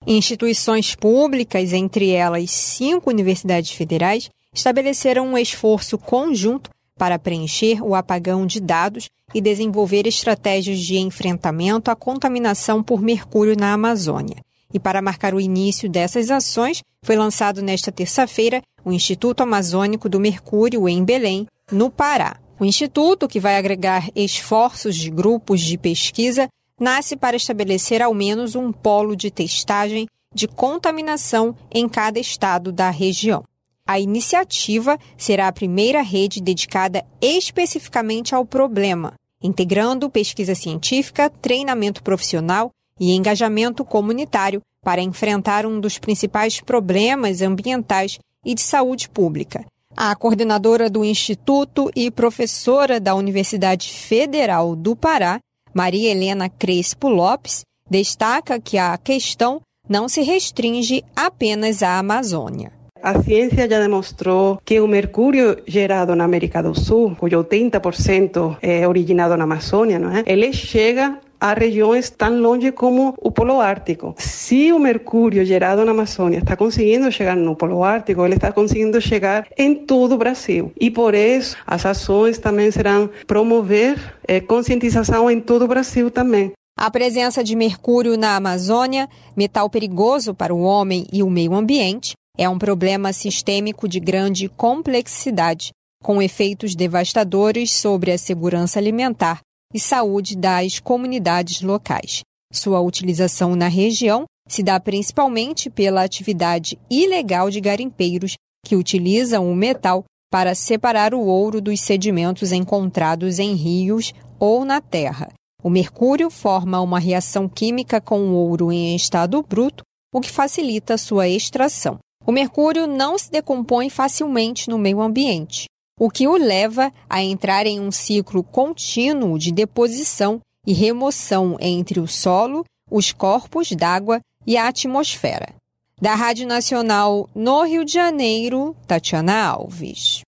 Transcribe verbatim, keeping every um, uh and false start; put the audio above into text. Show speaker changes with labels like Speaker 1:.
Speaker 1: Instituições públicas, entre elas cinco universidades federais, estabeleceram um esforço conjunto para preencher o apagão de dados e desenvolver estratégias de enfrentamento à contaminação por mercúrio na Amazônia. E para marcar o início dessas ações, foi lançado nesta terça-feira o Instituto Amazônico do Mercúrio em Belém, no Pará. O Instituto, que vai agregar esforços de grupos de pesquisa, nasce para estabelecer ao menos um polo de testagem de contaminação em cada estado da região. A iniciativa será a primeira rede dedicada especificamente ao problema, integrando pesquisa científica, treinamento profissional e engajamento comunitário para enfrentar um dos principais problemas ambientais e de saúde pública. A coordenadora do Instituto e professora da Universidade Federal do Pará, Maria Helena Crespo Lopes, destaca que a questão não se restringe apenas à Amazônia.
Speaker 2: A ciência já demonstrou que o mercúrio gerado na América do Sul, cujo oitenta por cento é originado na Amazônia, não é? Ele chega a regiões tão longe como o Polo Ártico. Se o mercúrio gerado na Amazônia está conseguindo chegar no Polo Ártico, ele está conseguindo chegar em todo o Brasil. E por isso, as ações também serão promover eh, conscientização em todo o Brasil também.
Speaker 1: A presença de mercúrio na Amazônia, metal perigoso para o homem e o meio ambiente, é um problema sistêmico de grande complexidade, com efeitos devastadores sobre a segurança alimentar e saúde das comunidades locais. Sua utilização na região se dá principalmente pela atividade ilegal de garimpeiros que utilizam o metal para separar o ouro dos sedimentos encontrados em rios ou na terra. O mercúrio forma uma reação química com o ouro em estado bruto, o que facilita sua extração. O mercúrio não se decompõe facilmente no meio ambiente, o que o leva a entrar em um ciclo contínuo de deposição e remoção entre o solo, os corpos d'água e a atmosfera. Da Rádio Nacional no Rio de Janeiro, Tatiana Alves.